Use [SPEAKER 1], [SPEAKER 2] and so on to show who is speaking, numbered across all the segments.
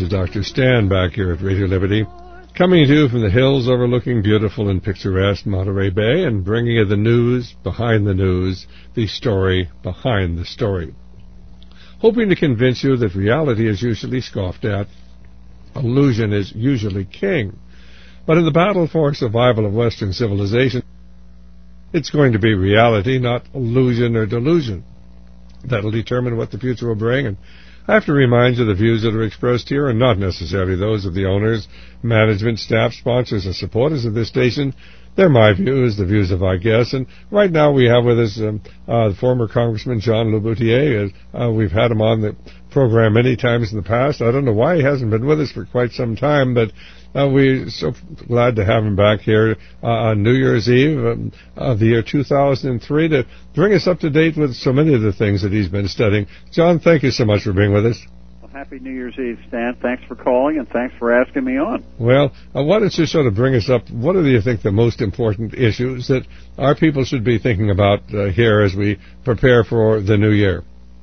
[SPEAKER 1] is Dr. Stan back here at Radio Liberty, coming to you from the hills overlooking beautiful and picturesque Monterey Bay and bringing you the news behind the news, the story behind the story. Hoping to convince you that reality is usually scoffed at, illusion is usually king. But in the battle for survival of Western civilization, it's going to be reality, not illusion or delusion. That'll determine what the future will bring, and I have to remind you the views that are expressed here are not necessarily those of the owners, management, staff, sponsors, and supporters of this station. They're my views, the views of our guests, and right now we have with us the former Congressman John Laboutier. We've had him on the program many times in the past. I don't know why he hasn't been with us for quite some time, but we're so glad to have him back here on New Year's Eve of the year 2003 to bring us up to date with so many of the things that he's been studying. John, thank you so much for being with us.
[SPEAKER 2] Well, happy New Year's Eve, Stan. Thanks for calling, and thanks for asking me on.
[SPEAKER 1] Well, why don't you sort of bring us up, what do you think the most important issues that our people should be thinking about here as we prepare for the new year?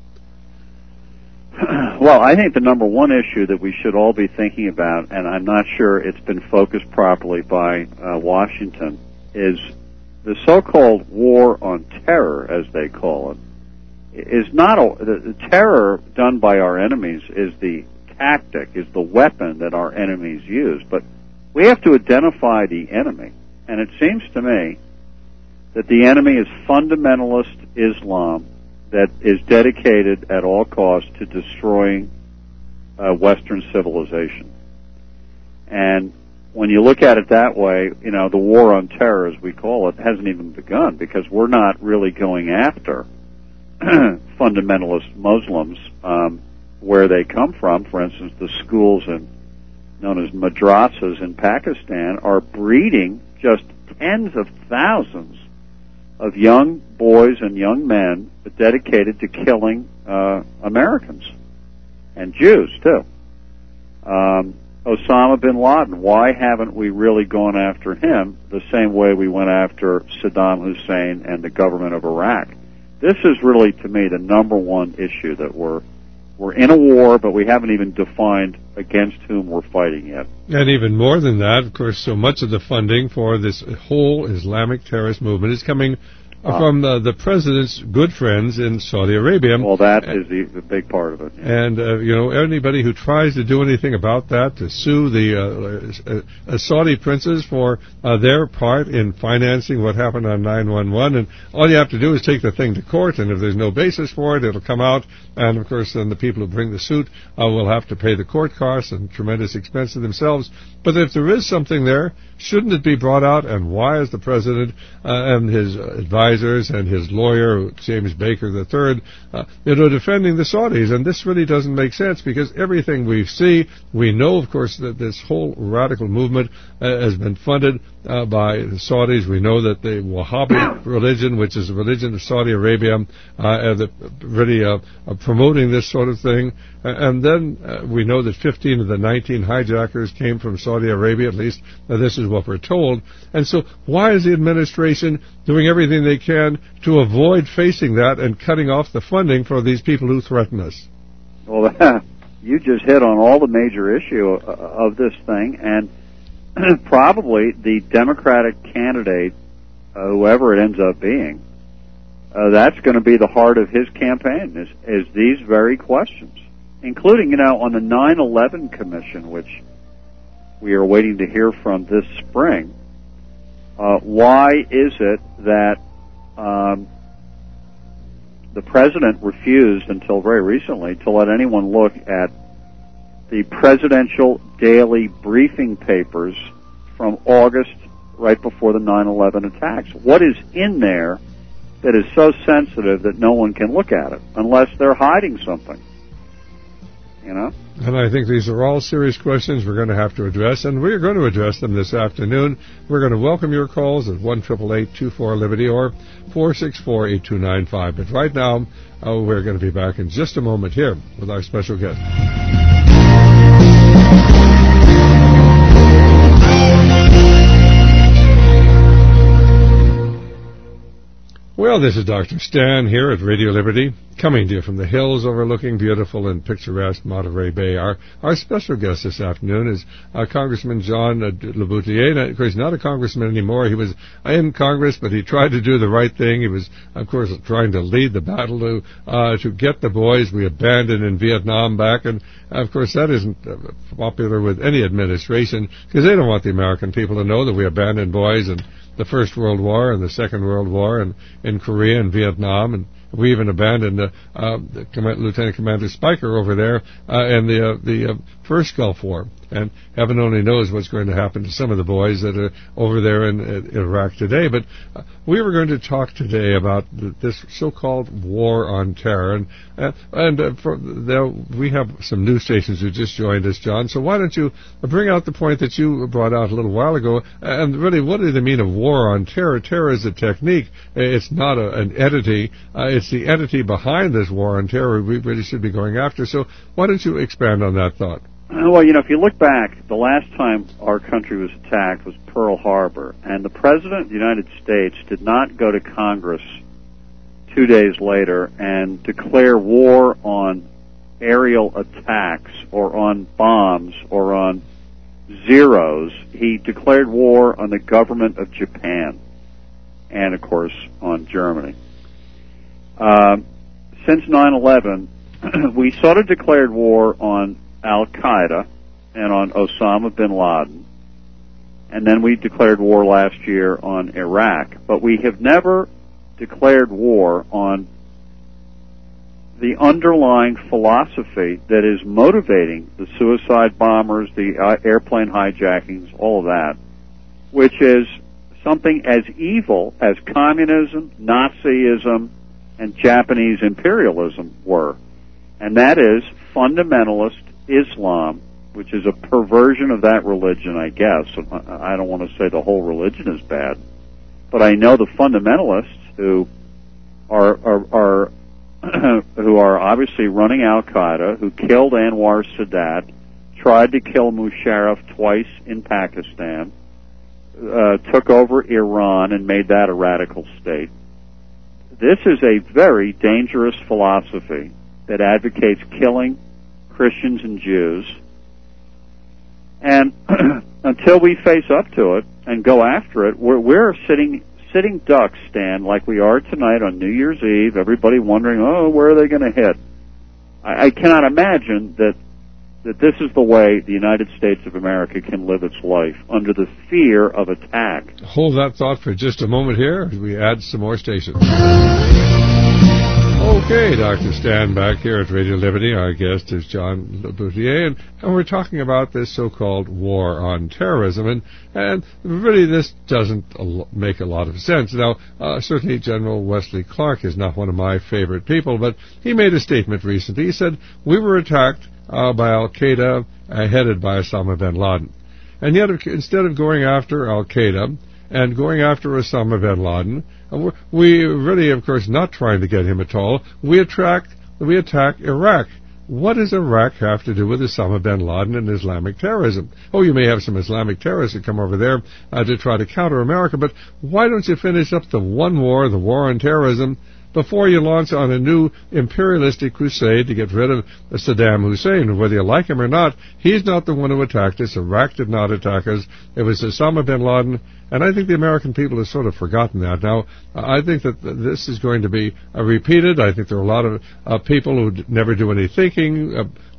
[SPEAKER 2] Well, I think the number one issue that we should all be thinking about, and I'm not sure it's been focused properly by Washington, is the so-called war on terror, as they call it, is not the terror done by our enemies is the tactic, is the weapon that our enemies use. But we have to identify the enemy, and it seems to me that the enemy is fundamentalist Islam, that is dedicated at all costs to destroying Western civilization. And when you look at it that way, you know, the war on terror, as we call it, hasn't even begun, because we're not really going after fundamentalist Muslims where they come from. For instance, the schools known as madrasas in Pakistan are breeding just tens of thousands of young boys and young men dedicated to killing Americans and Jews too. Osama bin Laden, why haven't we really gone after him the same way we went after Saddam Hussein and the government of Iraq? This is really, to me, the number one issue, that we're in a war, but we haven't even defined against whom we're fighting yet.
[SPEAKER 1] And even more than that, of course, so much of the funding for this whole Islamic terrorist movement is coming from the president's good friends in Saudi Arabia.
[SPEAKER 2] Well, that is the big part of it. Yeah.
[SPEAKER 1] And, anybody who tries to do anything about that, to sue the Saudi princes for their part in financing what happened on 9/11, and all you have to do is take the thing to court, and if there's no basis for it, it'll come out, and, of course, then the people who bring the suit will have to pay the court costs and tremendous expense to themselves. But if there is something there, shouldn't it be brought out, and why is the president and his advisors and his lawyer, James Baker III, defending the Saudis? And this really doesn't make sense, because everything we see, we know, of course, that this whole radical movement has been funded by the Saudis. We know that the Wahhabi religion, which is the religion of Saudi Arabia, really promoting this sort of thing. And then we know that 15 of the 19 hijackers came from Saudi Arabia, at least this is what we're told. And so why is the administration doing everything they can to avoid facing that and cutting off the funding for these people who threaten us?
[SPEAKER 2] Well, you just hit on all the major issue of this thing, and probably the Democratic candidate, whoever it ends up being, that's going to be the heart of his campaign, is these very questions, including, on the 9/11 Commission, which we are waiting to hear from this spring. Why is it that the president refused until very recently to let anyone look at the presidential daily briefing papers from August, right before the 9/11 attacks? What is in there that is so sensitive that no one can look at it unless they're hiding something?
[SPEAKER 1] And I think these are all serious questions we're going to have to address, and we're going to address them this afternoon. We're going to welcome your calls at 1-888-24-LIBERTY or 464-8295. But right now, we're going to be back in just a moment here with our special guest. Well, this is Dr. Stan here at Radio Liberty, coming to you from the hills overlooking beautiful and picturesque Monterey Bay. Our special guest this afternoon is Congressman John Laboutier. Now, of course, he's not a congressman anymore. He was in Congress, but he tried to do the right thing. He was, of course, trying to lead the battle to get the boys we abandoned in Vietnam back. And, of course, that isn't popular with any administration because they don't want the American people to know that we abandoned boys in the First World War and the Second World War and in Korea and Vietnam, and we even abandoned Lieutenant Commander Spiker over there in the First Gulf War. And heaven only knows what's going to happen to some of the boys that are over there in Iraq today. But we were going to talk today about this so-called war on terror. We have some news stations who just joined us, John. So why don't you bring out the point that you brought out a little while ago? And really, what do they mean of war on terror? Terror is a technique. It's not an entity. It's the entity behind this war on terror we really should be going after. So why don't you expand on that thought?
[SPEAKER 2] Well, if you look back, the last time our country was attacked was Pearl Harbor, and the President of the United States did not go to Congress 2 days later and declare war on aerial attacks or on bombs or on Zeros. He declared war on the government of Japan and, of course, on Germany. Since 9/11, we sort of declared war on Al-Qaeda and on Osama bin Laden, and then we declared war last year on Iraq, but we have never declared war on the underlying philosophy that is motivating the suicide bombers, the airplane hijackings, all of that, which is something as evil as communism, Nazism, and Japanese imperialism were, and that is fundamentalist Islam, which is a perversion of that religion, I guess. I don't want to say the whole religion is bad, but I know the fundamentalists who are who are obviously running Al-Qaeda, who killed Anwar Sadat, tried to kill Musharraf twice in Pakistan, took over Iran and made that a radical state. This is a very dangerous philosophy that advocates killing Christians and Jews, and until we face up to it and go after it, we're sitting ducks, Stan, like we are tonight on New Year's Eve, everybody wondering, where are they going to hit? I cannot imagine that this is the way the United States of America can live its life, under the fear of attack.
[SPEAKER 1] Hold that thought for just a moment here as we add some more stations. Okay, Dr. Stan back here at Radio Liberty. Our guest is John Laboutier, and we're talking about this so-called war on terrorism, and really this doesn't make a lot of sense. Now, certainly General Wesley Clark is not one of my favorite people, but he made a statement recently. He said, we were attacked by Al-Qaeda, headed by Osama bin Laden. And yet, instead of going after Al-Qaeda and going after Osama bin Laden, we really, of course, not trying to get him at all. We attack Iraq. What does Iraq have to do with Osama bin Laden and Islamic terrorism? Oh, you may have some Islamic terrorists that come over there to try to counter America, but why don't you finish up the one war, the war on terrorism, before you launch on a new imperialistic crusade to get rid of Saddam Hussein? Whether you like him or not, he's not the one who attacked us. Iraq did not attack us. It was Osama bin Laden, and I think the American people have sort of forgotten that. Now, I think that this is going to be repeated. I think there are a lot of people who never do any thinking,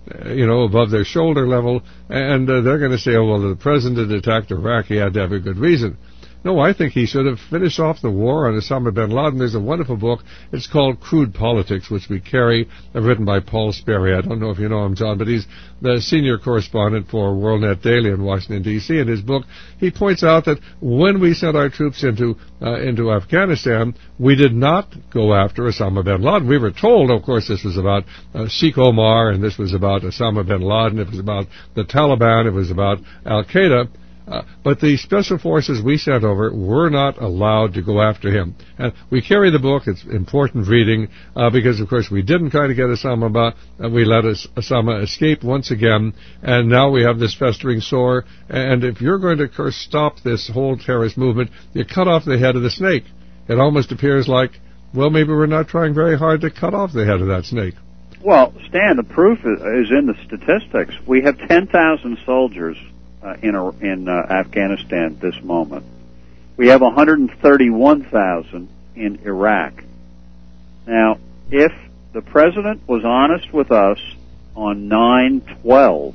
[SPEAKER 1] above their shoulder level, and they're going to say, well, the president attacked Iraq. He had to have a good reason. No, I think he should have finished off the war on Osama bin Laden. There's a wonderful book. It's called Crude Politics, which we carry, written by Paul Sperry. I don't know if you know him, John, but he's the senior correspondent for WorldNet Daily in Washington, D.C. In his book, he points out that when we sent our troops into Afghanistan, we did not go after Osama bin Laden. We were told, of course, this was about Sheikh Omar, and this was about Osama bin Laden. It was about the Taliban. It was about Al-Qaeda. But the special forces we sent over were not allowed to go after him. And we carry the book. It's important reading because, of course, we didn't try to get Osama, we let Osama escape once again, and now we have this festering sore. And if you're going to, of course, stop this whole terrorist movement, you cut off the head of the snake. It almost appears like well, maybe we're not trying very hard to cut off the head of that snake.
[SPEAKER 2] Well, Stan, the proof is in the statistics. We have 10,000 soldiers in Afghanistan this moment. We have 131,000 in Iraq. Now, if the president was honest with us on 9/12,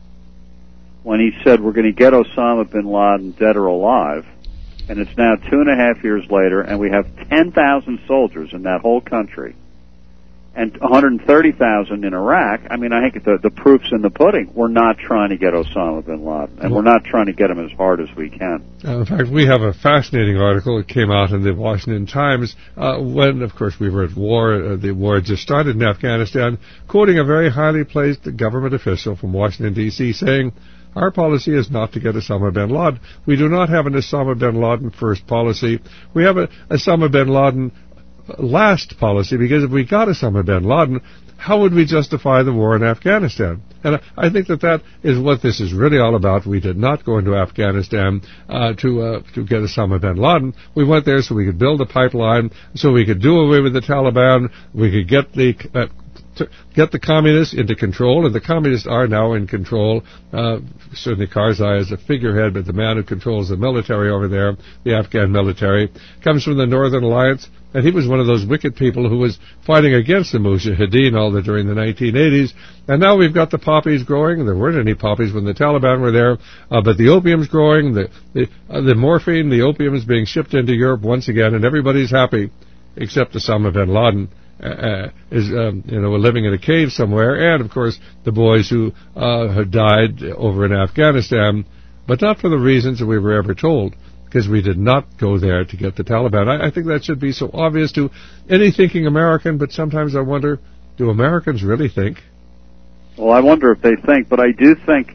[SPEAKER 2] when he said we're going to get Osama bin Laden dead or alive, and it's now 2.5 years later, and we have 10,000 soldiers in that whole country, and 130,000 in Iraq, I mean, I think the proof's in the pudding. We're not trying to get Osama bin Laden, and we're not trying to get him as hard as we can.
[SPEAKER 1] In fact, we have a fascinating article that came out in the Washington Times when, of course, we were at war. The war had just started in Afghanistan, quoting a very highly placed government official from Washington, D.C., saying, "Our policy is not to get Osama bin Laden. We do not have an Osama bin Laden first policy. We have a Osama bin Laden last policy, because if we got Osama bin Laden, how would we justify the war in Afghanistan?" And I think that is what this is really all about. We did not go into Afghanistan to get Osama bin Laden. We went there so we could build a pipeline, so we could do away with the Taliban, we could get the communists into control, and the communists are now in control. Certainly Karzai is a figurehead, but the man who controls the military over there, the Afghan military, comes from the Northern Alliance, and he was one of those wicked people who was fighting against the Mujahideen during the 1980s. And now we've got the poppies growing. There weren't any poppies when the Taliban were there, but the opium's growing, the morphine, the opium is being shipped into Europe once again, and everybody's happy, except Osama bin Laden. Is living in a cave somewhere, and of course the boys who had died over in Afghanistan, but not for the reasons that we were ever told, because we did not go there to get the Taliban. I think that should be so obvious to any thinking American, but sometimes I wonder, do Americans really think?
[SPEAKER 2] Well, I wonder if they think, but I do think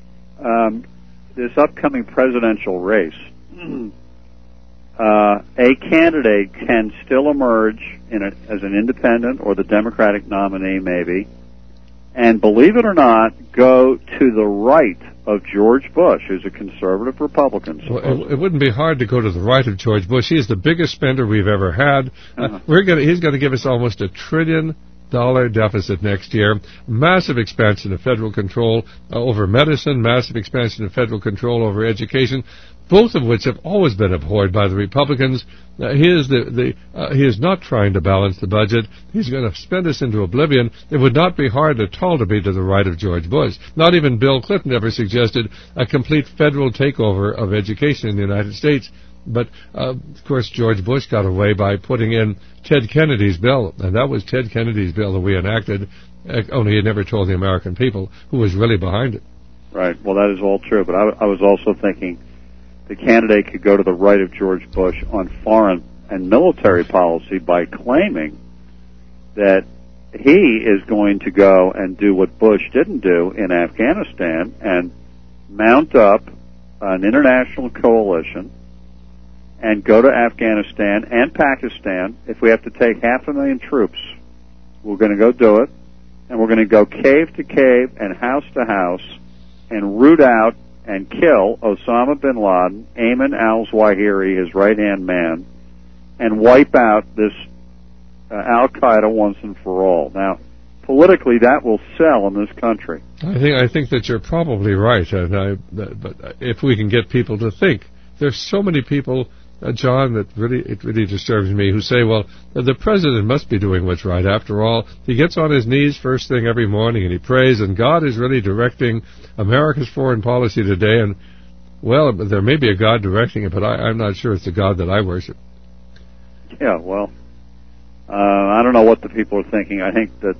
[SPEAKER 2] this upcoming presidential race, a candidate can still emerge as an independent or the Democratic nominee maybe, and believe it or not, go to the right of George Bush, who's a conservative Republican.
[SPEAKER 1] Well, it wouldn't be hard to go to the right of George Bush. He's the biggest spender we've ever had. He's going to give us almost $1 trillion deficit next year. Massive expansion of federal control over medicine, massive expansion of federal control over education, both of which have always been abhorred by the Republicans. He is not trying to balance the budget. He's going to spend us into oblivion. It would not be hard at all to be to the right of George Bush. Not even Bill Clinton ever suggested a complete federal takeover of education in the United States. But, of course, George Bush got away by putting in Ted Kennedy's bill, and that was Ted Kennedy's bill that we enacted, only he never told the American people who was really behind it.
[SPEAKER 2] Right. Well, that is all true, but I was also thinking the candidate could go to the right of George Bush on foreign and military policy by claiming that he is going to go and do what Bush didn't do in Afghanistan and mount up an international coalition and go to Afghanistan and Pakistan. If we have to take 500,000 troops, we're going to go do it, and we're going to go cave to cave and house to house and root out and kill Osama bin Laden, Ayman al-Zawahiri, his right-hand man, and wipe out this Al-Qaeda once and for all. Now, politically, that will sell in this country.
[SPEAKER 1] I think that you're probably right, but if we can get people to think. There's so many people, John, that it really disturbs me, who say, well, the president must be doing what's right. After all, he gets on his knees first thing every morning and he prays, and God is really directing America's foreign policy today. And, well, there may be a God directing it, but I'm not sure it's the God that I worship.
[SPEAKER 2] Yeah, well, I don't know what the people are thinking. I think that,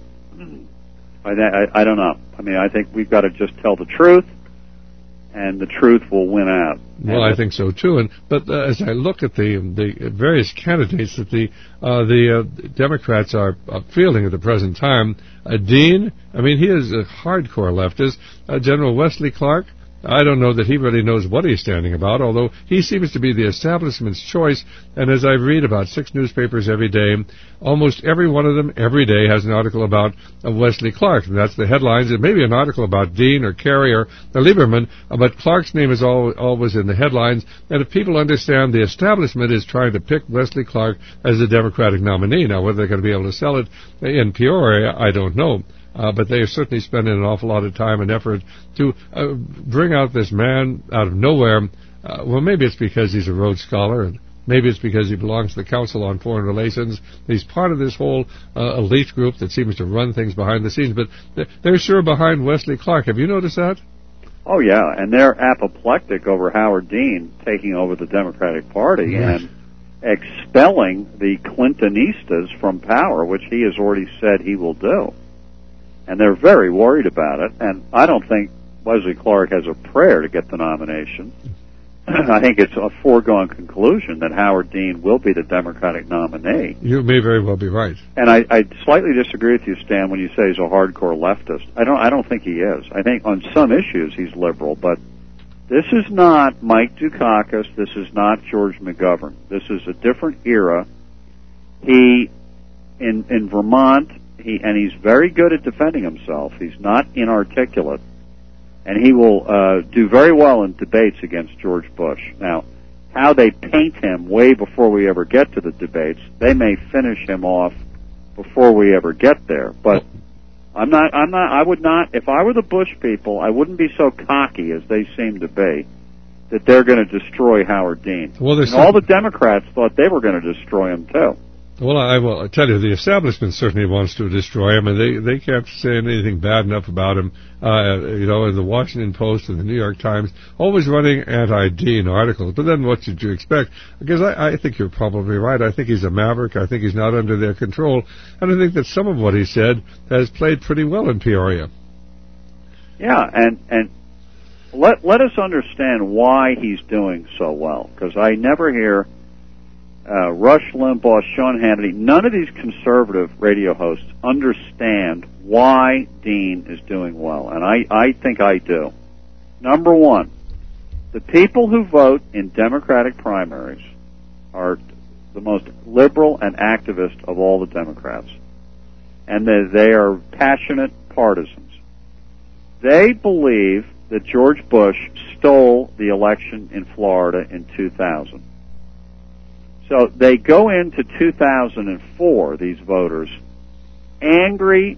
[SPEAKER 2] I don't know. I mean, I think we've got to just tell the truth, and the truth will win out.
[SPEAKER 1] Well, I think so too. But as I look at the various candidates that the Democrats are fielding at the present time, Dean, I mean, he is a hardcore leftist. General Wesley Clark, I don't know that he really knows what he's standing about, although he seems to be the establishment's choice. And as I read about 6 newspapers every day, almost every one of them every day has an article about Wesley Clark, and that's the headlines. It may be an article about Dean or Kerry or Lieberman, but Clark's name is always in the headlines. And if people understand the establishment is trying to pick Wesley Clark as the Democratic nominee, now whether they're going to be able to sell it in Peoria, I don't know. But they are certainly spending an awful lot of time and effort to bring out this man out of nowhere. Well, maybe it's because he's a Rhodes Scholar, and maybe it's because he belongs to the Council on Foreign Relations. He's part of this whole elite group that seems to run things behind the scenes. But they're sure behind Wesley Clark. Have you noticed that?
[SPEAKER 2] Oh, yeah, and they're apoplectic over Howard Dean taking over the Democratic Party and expelling the Clintonistas from power, which he has already said he will do. And they're very worried about it, and I don't think Wesley Clark has a prayer to get the nomination. I think it's a foregone conclusion that Howard Dean will be the Democratic nominee.
[SPEAKER 1] You may very well be right.
[SPEAKER 2] And I slightly disagree with you, Stan, when you say he's a hardcore leftist. I don't think he is. I think on some issues he's liberal, but this is not Mike Dukakis. This is not George McGovern. This is a different era. He, in Vermont, he's very good at defending himself. He's not inarticulate. And he will do very well in debates against George Bush. Now, how they paint him way before we ever get to the debates, they may finish him off before we ever get there. But I would not, if I were the Bush people, I wouldn't be so cocky as they seem to be that they're going to destroy Howard Dean.
[SPEAKER 1] Well, and
[SPEAKER 2] all the Democrats thought they were going to destroy him, too.
[SPEAKER 1] Well, I will tell you, the establishment certainly wants to destroy him, and they can't say anything bad enough about him. In the Washington Post and the New York Times, always running anti-Dean articles. But then what did you expect? Because I think you're probably right. I think he's a maverick. I think he's not under their control. And I think that some of what he said has played pretty well in Peoria.
[SPEAKER 2] Yeah, and let us understand why he's doing so well. Because I never hear Rush Limbaugh, Sean Hannity, none of these conservative radio hosts understand why Dean is doing well, and I think I do. Number one, the people who vote in Democratic primaries are the most liberal and activist of all the Democrats, and they are passionate partisans. They believe that George Bush stole the election in Florida in 2000. So they go into 2004, these voters, angry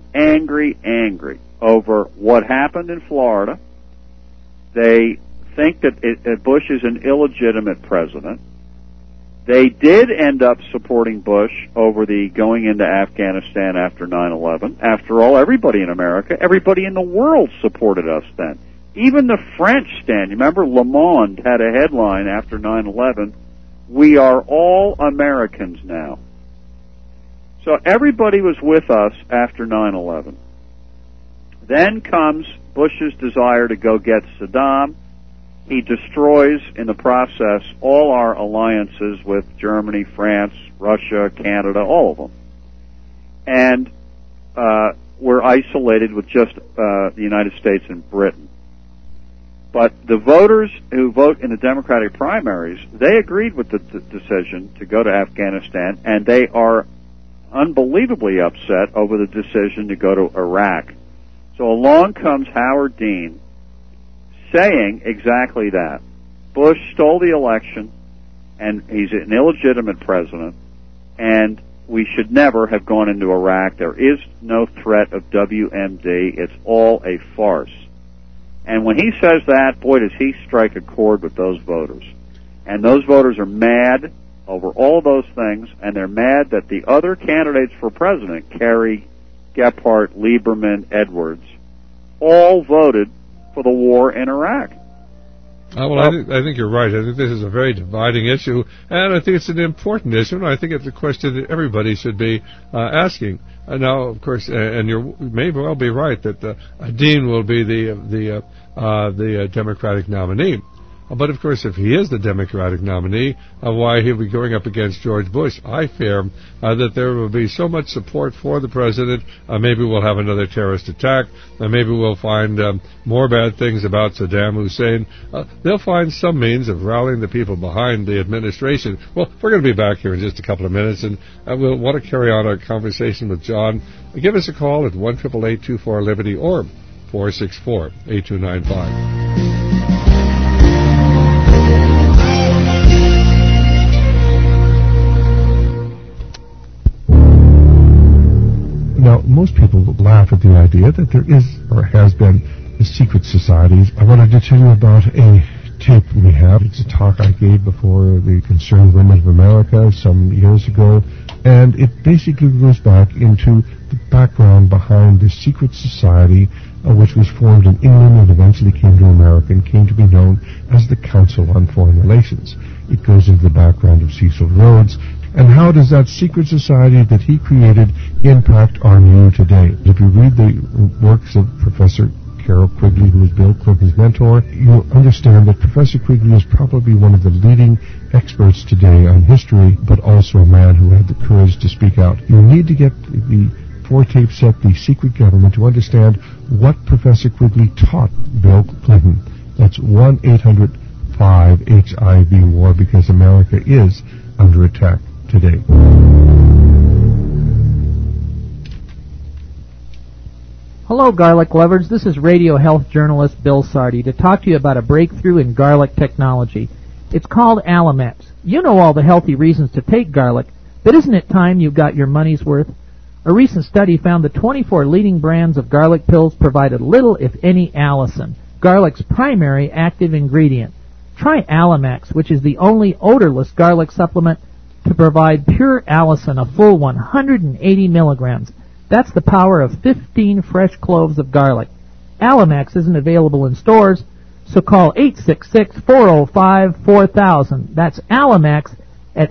[SPEAKER 2] over what happened in Florida. They think that Bush is an illegitimate president. They did end up supporting Bush over the going into Afghanistan after 9/11. After all, everybody in America, everybody in the world supported us then. Even the French, Stan. You remember Le Monde had a headline after 9/11, "We are all Americans now." So everybody was with us after 9/11. Then comes Bush's desire to go get Saddam. He destroys, in the process, all our alliances with Germany, France, Russia, Canada, all of them. And we're isolated with just the United States and Britain. But the voters who vote in the Democratic primaries, they agreed with the decision to go to Afghanistan, and they are unbelievably upset over the decision to go to Iraq. So along comes Howard Dean saying exactly that. Bush stole the election, and he's an illegitimate president, and we should never have gone into Iraq. There is no threat of WMD. It's all a farce. And when he says that, boy, does he strike a chord with those voters. And those voters are mad over all of those things, and they're mad that the other candidates for president, Kerry, Gephardt, Lieberman, Edwards, all voted for the war in Iraq.
[SPEAKER 1] I think you're right. I think this is a very dividing issue, and I think it's an important issue, and I think it's a question that everybody should be asking. Now, of course, and you may well be right that Dean will be the Democratic nominee. But of course, if he is the Democratic nominee, why he'll be going up against George Bush? I fear that there will be so much support for the president. Maybe we'll have another terrorist attack. Maybe we'll find more bad things about Saddam Hussein. They'll find some means of rallying the people behind the administration. Well, we're going to be back here in just a couple of minutes, and we'll want to carry on our conversation with John. Give us a call at 1-888-24-LIBERTY or 464-8295.
[SPEAKER 3] Now, most people laugh at the idea that there is or has been secret societies. I wanted to tell you about a tape we have. It's a talk I gave before the Concerned Women of America some years ago, and it basically goes back into the background behind the secret society which was formed in England and eventually came to America and came to be known as the Council on Foreign Relations. It goes into the background of Cecil Rhodes. And how does that secret society that he created impact on you today? If you read the works of Professor Carroll Quigley, who was Bill Clinton's mentor, you'll understand that Professor Quigley is probably one of the leading experts today on history, but also a man who had the courage to speak out. You need to get the 4-tape set, The Secret Government, to understand what Professor Quigley taught Bill Clinton. That's 1-800-5-HIV-WAR, because America is under attack today.
[SPEAKER 4] Hello, garlic lovers. This is radio health journalist Bill Sardi to talk to you about a breakthrough in garlic technology. It's called Alamax. You know all the healthy reasons to take garlic, but isn't it time you got your money's worth? A recent study found the 24 leading brands of garlic pills provided little, if any, allicin, garlic's primary active ingredient. Try Alamax, which is the only odorless garlic supplement to provide pure allicin, a full 180 milligrams. That's the power of 15 fresh cloves of garlic. Alamax isn't available in stores, so call 866-405-4000. That's Alamax at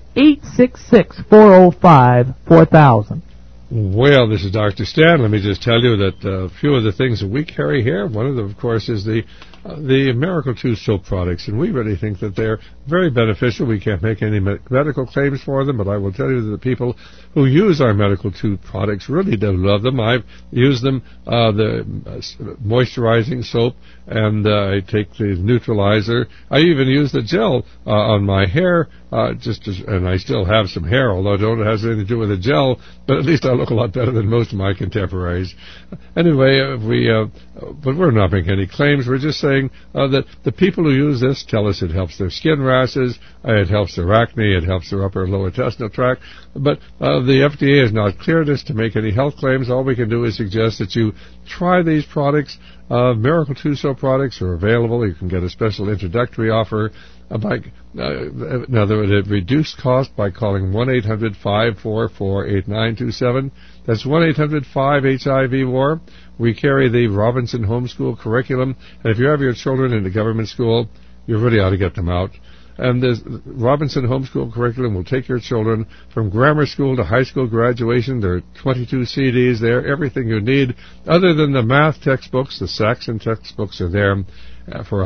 [SPEAKER 4] 866-405-4000.
[SPEAKER 1] Well, this is Dr. Stan. Let me just tell you that a few of the things that we carry here, one of them, of course, is the Miracle 2 soap products, and we really think that they're very beneficial. We can't make any medical claims for them, but I will tell you that the people who use our Miracle 2 products really do love them. I've used them, the moisturizing soap, and I take the neutralizer. I even use the gel on my hair, and I still have some hair, although it has anything to do with the gel, but at least I look a lot better than most of my contemporaries. Anyway, but we're not making any claims. We're just saying that the people who use this tell us it helps their skin rashes, it helps their acne, it helps their upper and lower intestinal tract. But the FDA has not cleared us to make any health claims. All we can do is suggest that you try these products. Miracle 2 soap products are available. You can get a special introductory offer now, they're at reduced cost by calling 1-800-544-8927. That's 1-800-5-HIV-WAR. We carry the Robinson Homeschool Curriculum, and if you have your children in the government school, you really ought to get them out. And the Robinson Homeschool Curriculum will take your children from grammar school to high school graduation. There are 22 CDs there, everything you need. Other than the math textbooks, the Saxon textbooks are there for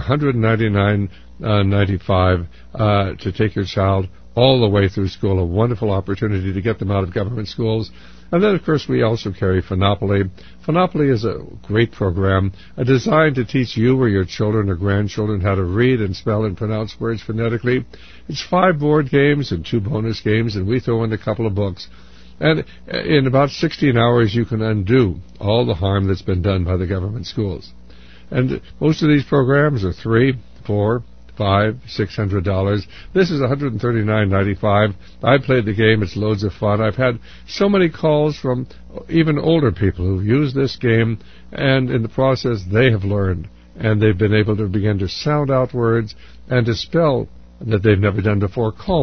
[SPEAKER 1] $199.95 to take your child all the way through school. A wonderful opportunity to get them out of government schools. And then, of course, we also carry Phonopoly. Phonopoly is a great program designed to teach you or your children or grandchildren how to read and spell and pronounce words phonetically. It's 5 board games and 2 bonus games, and we throw in a couple of books. And in about 16 hours, you can undo all the harm that's been done by the government schools. And most of these programs are $300, $400, $500, $600. This is $139.95. I played the game. It's loads of fun. I've had so many calls from even older people who've used this game, and in the process they have learned, and they've been able to begin to sound out words and to spell that they've never done before. Call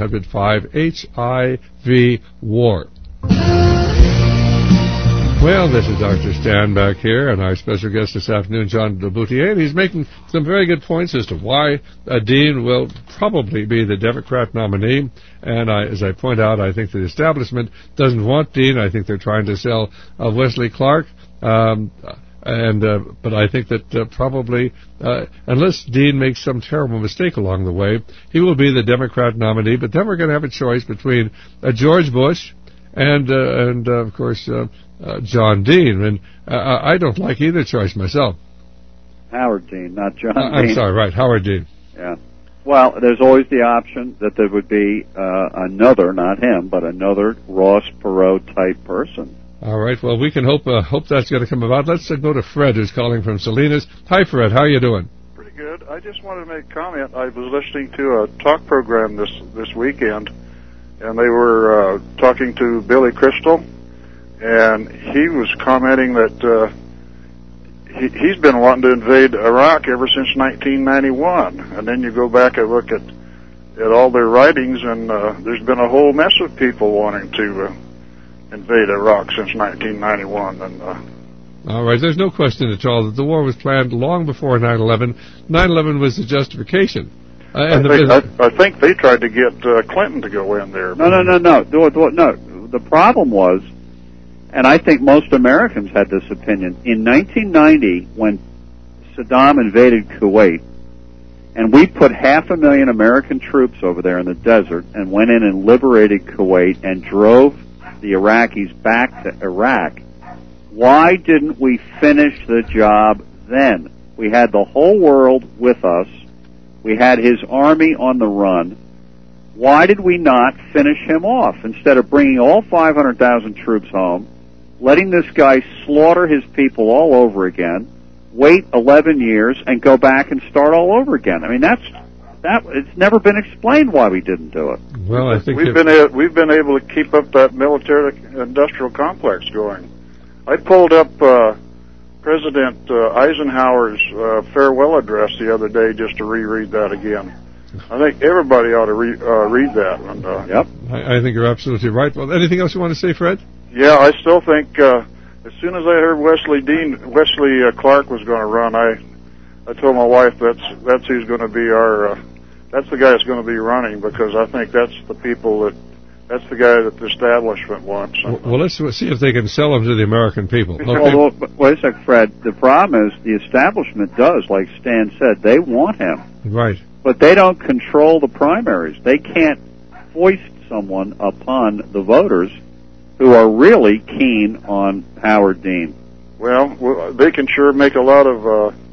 [SPEAKER 1] 1-800-5-HIV-WAR. Well, this is Dr. Stan back here, and our special guest this afternoon, John Laboutier, and he's making some very good points as to why Dean will probably be the Democrat nominee. And as I point out, I think the establishment doesn't want Dean. I think they're trying to sell Wesley Clark. But I think that probably, unless Dean makes some terrible mistake along the way, he will be the Democrat nominee. But then we're going to have a choice between George Bush and of course, John Dean. And I don't like either choice myself.
[SPEAKER 2] Howard Dean, not John Dean.
[SPEAKER 1] I'm sorry, right, Howard Dean.
[SPEAKER 2] Yeah. Well, there's always the option that there would be another, not him, but another Ross Perot type person.
[SPEAKER 1] All right. Well, we can hope that's going to come about. Let's go to Fred, who's calling from Salinas. Hi, Fred. How are you doing?
[SPEAKER 5] Pretty good. I just wanted to make a comment. I was listening to a talk program this weekend, and they were talking to Billy Crystal, and he was commenting that he's been wanting to invade Iraq ever since 1991. And then you go back and look at all their writings, and there's been a whole mess of people wanting to invade Iraq since 1991. And
[SPEAKER 1] all right, there's no question at all that the war was planned long before 9/11. 9/11 was the justification.
[SPEAKER 5] I think they tried to get Clinton to go in there.
[SPEAKER 2] No. The problem was, and I think most Americans had this opinion, in 1990, when Saddam invaded Kuwait, and we put 500,000 American troops over there in the desert and went in and liberated Kuwait and drove the Iraqis back to Iraq, why didn't we finish the job then? We had the whole world with us. We had his army on the run. Why did we not finish him off instead of bringing all 500,000 troops home, letting this guy slaughter his people all over again, wait 11 years, and go back and start all over again? I mean, it's never been explained why we didn't do it.
[SPEAKER 1] Well, I think
[SPEAKER 5] we've been able to keep up that military-industrial complex going. I pulled up President Eisenhower's farewell address the other day just to reread that again. I think everybody ought to read that. And,
[SPEAKER 2] yep.
[SPEAKER 1] I think you're absolutely right. Well, anything else you want to say, Fred?
[SPEAKER 5] Yeah, I still think as soon as I heard Wesley Clark was going to run, I told my wife that's who's going to be that's the guy that's going to be running, because I think that's the guy that the establishment wants.
[SPEAKER 1] Well, let's see if they can sell him to the American people. Okay.
[SPEAKER 2] Well, wait a sec, Fred. The problem is the establishment does, like Stan said, they want him.
[SPEAKER 1] Right.
[SPEAKER 2] But they don't control the primaries. They can't foist someone upon the voters who are really keen on Howard Dean.
[SPEAKER 5] Well, they can sure make a lot of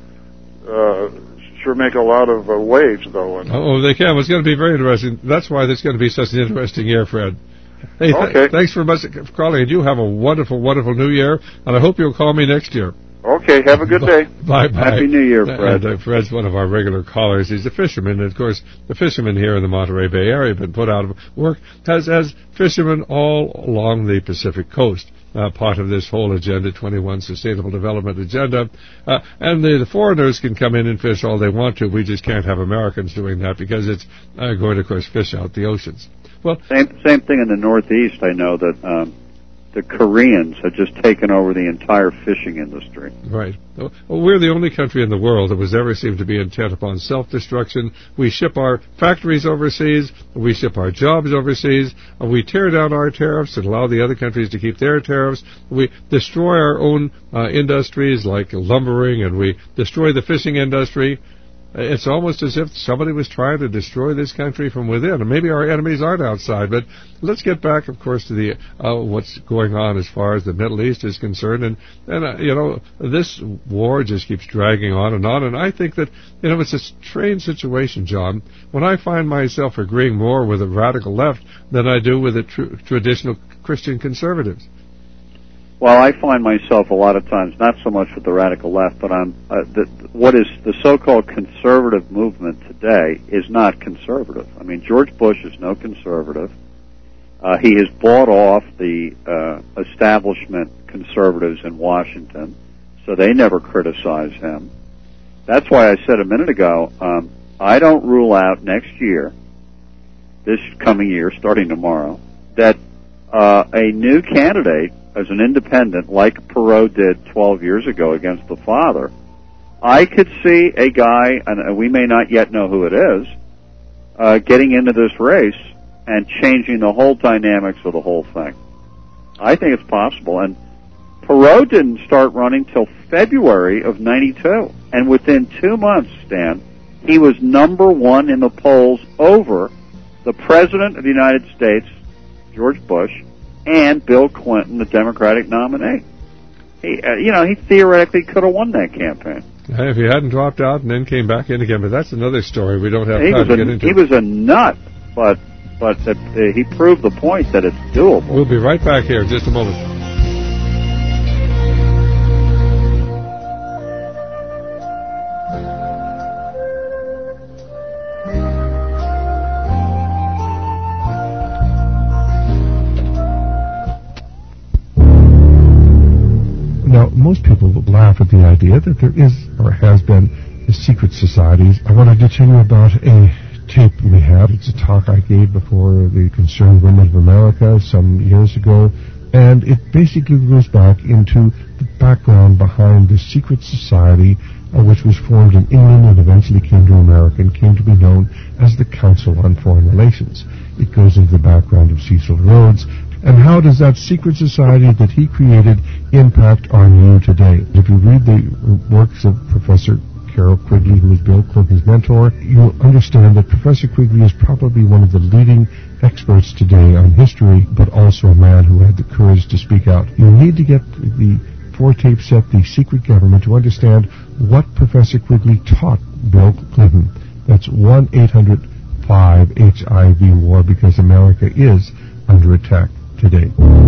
[SPEAKER 5] waves, though.
[SPEAKER 1] Oh, they can. It's going to be very interesting. That's why this is going to be such an interesting year, Fred. Hey,
[SPEAKER 5] okay.
[SPEAKER 1] Thanks very much for calling. And you have a wonderful, wonderful New Year, and I hope you'll call me next year.
[SPEAKER 5] Okay, have a good day.
[SPEAKER 2] Bye-bye. Happy New Year, Fred.
[SPEAKER 1] And, Fred's one of our regular callers. He's a fisherman, and of course, the fishermen here in the Monterey Bay Area have been put out of work as fishermen all along the Pacific Coast. Part of this whole Agenda 21 Sustainable Development Agenda. And the foreigners can come in and fish all they want to. We just can't have Americans doing that because it's going to, of course, fish out the oceans. Well,
[SPEAKER 2] same thing in the Northeast. I know that the Koreans have just taken over the entire fishing industry.
[SPEAKER 1] Right. Well, we're the only country in the world that was ever seemed to be intent upon self-destruction. We ship our factories overseas. We ship our jobs overseas. We tear down our tariffs and allow the other countries to keep their tariffs. We destroy our own industries like lumbering, and we destroy the fishing industry. It's almost as if somebody was trying to destroy this country from within. And maybe our enemies aren't outside. But let's get back, of course, to the what's going on as far as the Middle East is concerned. And this war just keeps dragging on. And I think that, it's a strange situation, John, when I find myself agreeing more with the radical left than I do with the traditional Christian conservatives.
[SPEAKER 2] Well, I find myself a lot of times not so much with the radical left, but what is the so-called conservative movement today is not conservative. I mean, George Bush is no conservative. He has bought off the establishment conservatives in Washington, so they never criticize him. That's why I said a minute ago, I don't rule out next year, this coming year, starting tomorrow, that a new candidate as an independent, like Perot did 12 years ago against the father, I could see a guy, and we may not yet know who it is, getting into this race and changing the whole dynamics of the whole thing. I think it's possible, and Perot didn't start running till February of 92. And within 2 months, Stan, he was number one in the polls over the President of the United States, George Bush, and Bill Clinton, the Democratic nominee. He theoretically could have won that campaign.
[SPEAKER 1] If he hadn't dropped out and then came back in again, but that's another story we don't have time to get into.
[SPEAKER 2] He was a nut, but he proved the point that it's doable.
[SPEAKER 1] We'll be right back here in just a moment.
[SPEAKER 3] Now, most people laugh at the idea that there is or has been secret societies. I wanted to tell you about a tape we have. It's a talk I gave before the Concerned Women of America some years ago, and it basically goes back into the background behind the secret society which was formed in England and eventually came to America and came to be known as the Council on Foreign Relations. It goes into the background of Cecil Rhodes. And how does that secret society that he created impact on you today? If you read the works of Professor Carroll Quigley, who was Bill Clinton's mentor, you'll understand that Professor Quigley is probably one of the leading experts today on history, but also a man who had the courage to speak out. You need to get the 4-tape set, The Secret Government, to understand what Professor Quigley taught Bill Clinton. That's 1-800-5-HIV-WAR, because America is under attack today.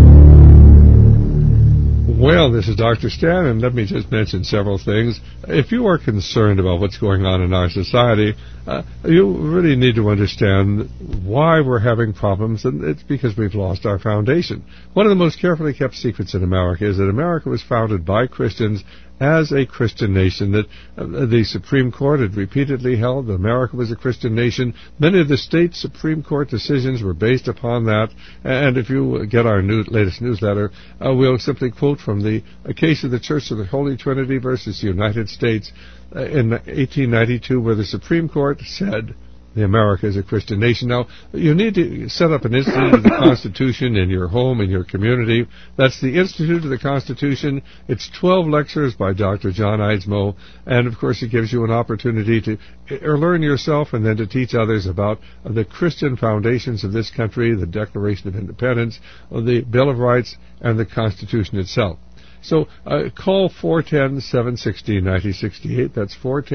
[SPEAKER 1] Well, this is Dr. Stan, and let me just mention several things. If you are concerned about what's going on in our society, you really need to understand why we're having problems, and it's because we've lost our foundation. One of the most carefully kept secrets in America is that America was founded by Christians as a Christian nation, that the Supreme Court had repeatedly held that America was a Christian nation. Many of the state Supreme Court decisions were based upon that, and if you get our latest newsletter, we'll simply quote from the case of the Church of the Holy Trinity versus the United States in 1892, where the Supreme Court said America is a Christian nation. Now, you need to set up an Institute of the Constitution in your home, in your community. That's the Institute of the Constitution. It's 12 lectures by Dr. John Eidsmoe, and of course it gives you an opportunity to learn yourself and then to teach others about the Christian foundations of this country, the Declaration of Independence, the Bill of Rights, and the Constitution itself. So call 410-760-9068. That's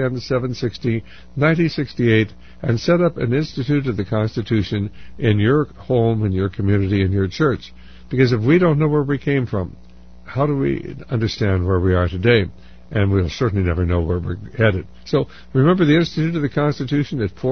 [SPEAKER 1] 410-760-9068, and set up an Institute of the Constitution in your home, in your community, in your church. Because if we don't know where we came from, how do we understand where we are today? And we'll certainly never know where we're headed. So remember the Institute of the Constitution at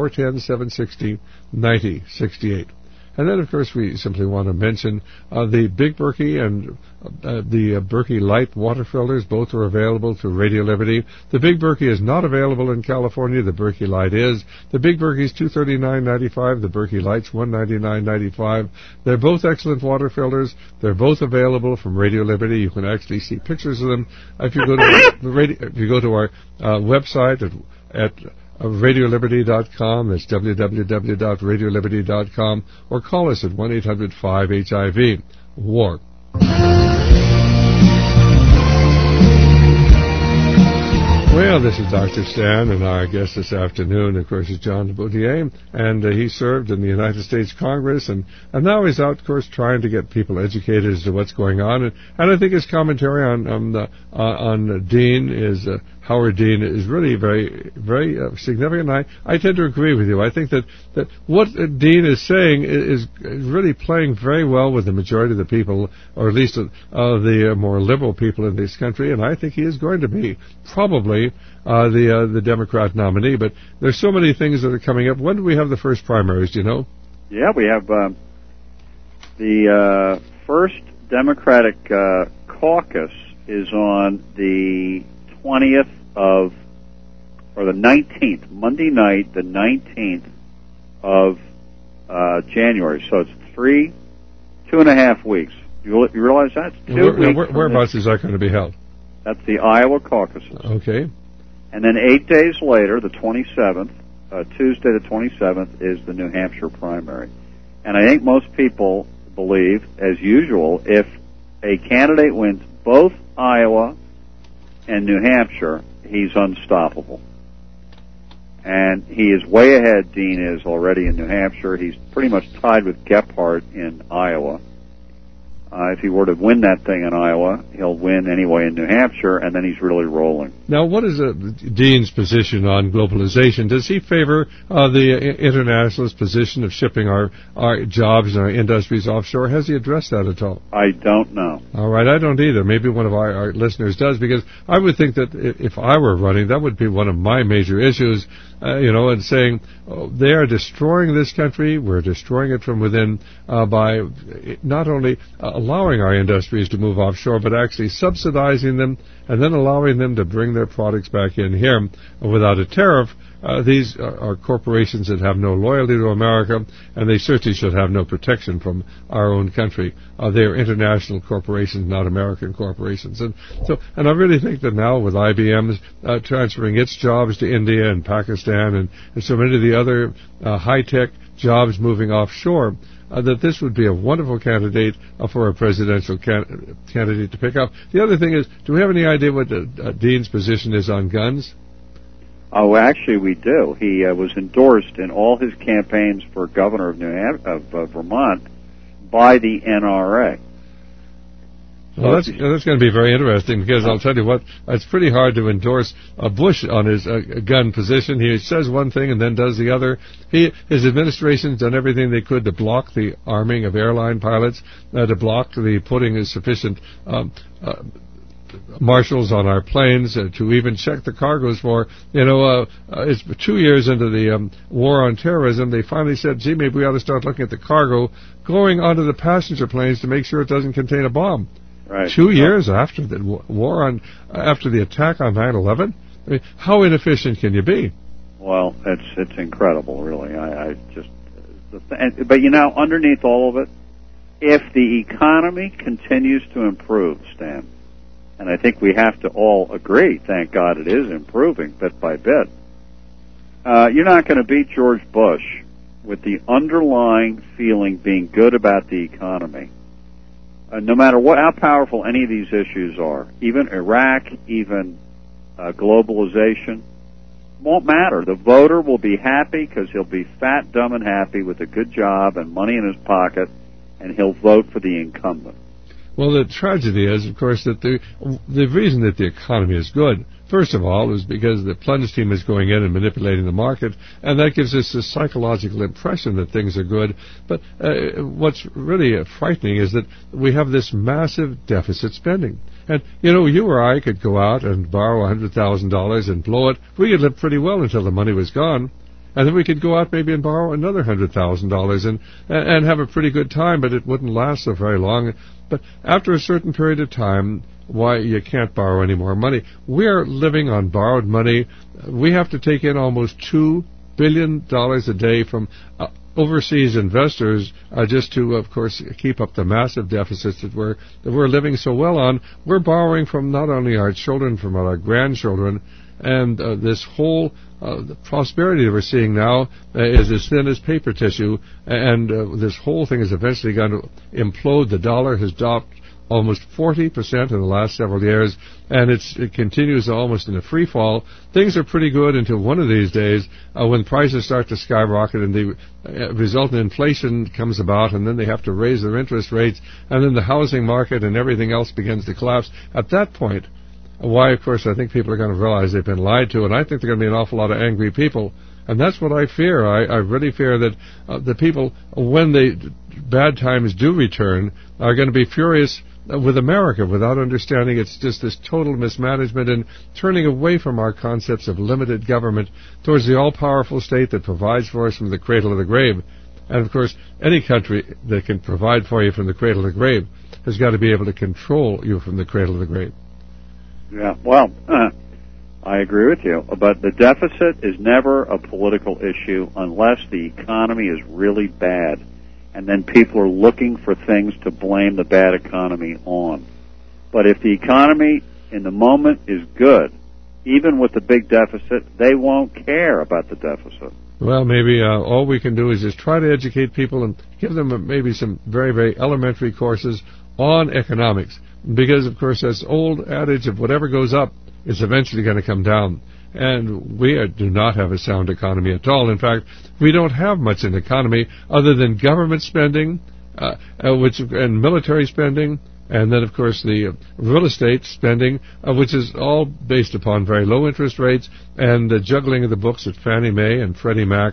[SPEAKER 1] 410-760-9068. And then, of course, we simply want to mention the Big Berkey and the Berkey Light water filters. Both are available through Radio Liberty. The Big Berkey is not available in California. The Berkey Light is. The Big Berkey is $239.95. The Berkey Light's $199.95. They're both excellent water filters. They're both available from Radio Liberty. You can actually see pictures of them if you go to our website at RadioLiberty.com. That's www.radioliberty.com, or call us at 1-800-5-HIV-WAR. Well, this is Dr. Stan, and our guest this afternoon, of course, is John Boutier, and he served in the United States Congress, and now he's out, of course, trying to get people educated as to what's going on, and I think his commentary on Dean is Howard Dean is really very, very significant. I tend to agree with you. I think that what Dean is saying is really playing very well with the majority of the people, or at least the more liberal people in this country, and I think he is going to be probably the Democrat nominee. But there's so many things that are coming up. When do we have the first primaries, do you know?
[SPEAKER 2] Yeah, we have the first Democratic caucus is on the 20th or the 19th, Monday night, the 19th of January. So it's 2.5 weeks. You realize that? It's 2 weeks.
[SPEAKER 1] Whereabouts is that going to be held?
[SPEAKER 2] That's the Iowa caucuses.
[SPEAKER 1] Okay.
[SPEAKER 2] And then 8 days later, the 27th, Tuesday the 27th, is the New Hampshire primary. And I think most people believe, as usual, if a candidate wins both Iowa and New Hampshire, he's unstoppable. And he is way ahead, Dean is already in New Hampshire. He's pretty much tied with Gephardt in Iowa. If he were to win that thing in Iowa, he'll win anyway in New Hampshire, and then he's really rolling.
[SPEAKER 1] Now, what is Dean's position on globalization? Does he favor the internationalist position of shipping our jobs and our industries offshore? Has he addressed that at all?
[SPEAKER 2] I don't know.
[SPEAKER 1] All right, I don't either. Maybe one of our listeners does, because I would think that if I were running, that would be one of my major issues, and saying, they are destroying this country, we're destroying it from within by not only allowing our industries to move offshore, but actually subsidizing them and then allowing them to bring their products back in here without a tariff. These are corporations that have no loyalty to America, and they certainly should have no protection from our own country. They are international corporations, not American corporations. And I really think that now with IBM transferring its jobs to India and Pakistan and so many of the other high-tech jobs moving offshore, that this would be a wonderful candidate for a presidential candidate to pick up. The other thing is, do we have any idea what Dean's position is on guns?
[SPEAKER 2] Oh, actually, we do. He was endorsed in all his campaigns for governor of Vermont by the NRA.
[SPEAKER 1] Well, that's going to be very interesting, because I'll tell you what, it's pretty hard to endorse Bush on his gun position. He says one thing and then does the other. His administration's done everything they could to block the arming of airline pilots, to block the putting of sufficient marshals on our planes, to even check the cargoes for, it's 2 years into the war on terrorism, they finally said, gee, maybe we ought to start looking at the cargo going onto the passenger planes to make sure it doesn't contain a bomb.
[SPEAKER 2] Right.
[SPEAKER 1] 2 years after the war after the attack on 9/11? I mean, how inefficient can you be?
[SPEAKER 2] Well, it's incredible, really. But underneath all of it, if the economy continues to improve, Stan, and I think we have to all agree, thank God it is improving bit by bit, you're not going to beat George Bush with the underlying feeling being good about the economy. No matter how powerful any of these issues are, even Iraq, even globalization, won't matter. The voter will be happy because he'll be fat, dumb, and happy with a good job and money in his pocket, and he'll vote for the incumbent.
[SPEAKER 1] Well, the tragedy is, of course, that the reason that the economy is good, first of all, is because the plunge team is going in and manipulating the market, and that gives us a psychological impression that things are good. But what's really frightening is that we have this massive deficit spending. And, you or I could go out and borrow $100,000 and blow it. We could live pretty well until the money was gone. And then we could go out maybe and borrow another $100,000 and have a pretty good time, but it wouldn't last so very long. But after a certain period of time, you can't borrow any more money. We are living on borrowed money. We have to take in almost $2 billion a day from overseas investors just to, of course, keep up the massive deficits that we're living so well on. We're borrowing from not only our children, from our grandchildren, and this whole the prosperity that we're seeing now is as thin as paper tissue, and this whole thing is eventually going to implode. The dollar has dropped almost 40% in the last several years, and it continues almost in a free fall. Things are pretty good until one of these days when prices start to skyrocket and the resultant inflation comes about, and then they have to raise their interest rates, and then the housing market and everything else begins to collapse. At that point, of course, I think people are going to realize they've been lied to, and I think there are going to be an awful lot of angry people. And that's what I fear. I really fear that the people, when the bad times do return, are going to be furious with America without understanding it's just this total mismanagement and turning away from our concepts of limited government towards the all-powerful state that provides for us from the cradle to the grave. And, of course, any country that can provide for you from the cradle to the grave has got to be able to control you from the cradle to the grave.
[SPEAKER 2] Yeah, well, I agree with you, but the deficit is never a political issue unless the economy is really bad, and then people are looking for things to blame the bad economy on. But if the economy in the moment is good, even with the big deficit, they won't care about the deficit.
[SPEAKER 1] Well, maybe all we can do is just try to educate people and give them maybe some very, very elementary courses on economics. because, of course, that's old adage of whatever goes up is eventually going to come down. And we do not have a sound economy at all. In fact, we don't have much in the economy other than government spending, and military spending, and then, of course, the real estate spending, which is all based upon very low interest rates and the juggling of the books at Fannie Mae and Freddie Mac.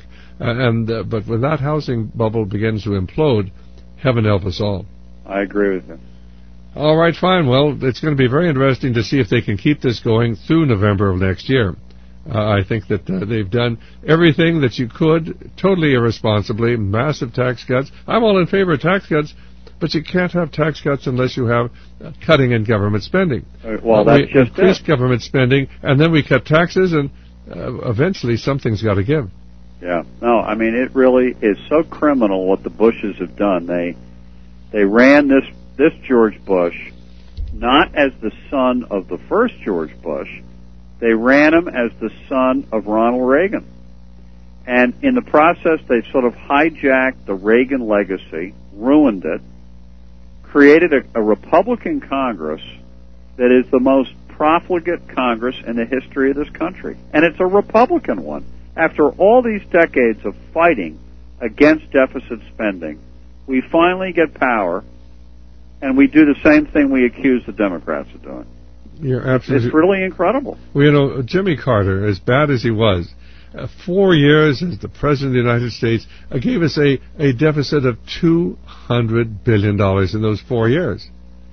[SPEAKER 1] But when that housing bubble begins to implode, heaven help us all.
[SPEAKER 2] I agree with you.
[SPEAKER 1] All right, fine. Well, it's going to be very interesting to see if they can keep this going through November of next year. I think that they've done everything that you could, totally irresponsibly, massive tax cuts. I'm all in favor of tax cuts, but you can't have tax cuts unless you have cutting in government spending.
[SPEAKER 2] Well, that's
[SPEAKER 1] we
[SPEAKER 2] just
[SPEAKER 1] increase
[SPEAKER 2] it.
[SPEAKER 1] Government spending, and then we cut taxes, and eventually something's got to give.
[SPEAKER 2] Yeah. No, I mean, it really is so criminal what the Bushes have done. They ran this George Bush not as the son of the first George Bush. They ran him as the son of Ronald Reagan. And in the process, they sort of hijacked the Reagan legacy, ruined it, created a Republican Congress that is the most profligate Congress in the history of this country. And it's a Republican one. After all these decades of fighting against deficit spending, we finally get power, and we do the same thing we accuse the Democrats of doing.
[SPEAKER 1] You're absolutely.
[SPEAKER 2] It's really incredible.
[SPEAKER 1] Well, you know, Jimmy Carter, as bad as he was, 4 years as the President of the United States, gave us a deficit of $200 billion in those 4 years.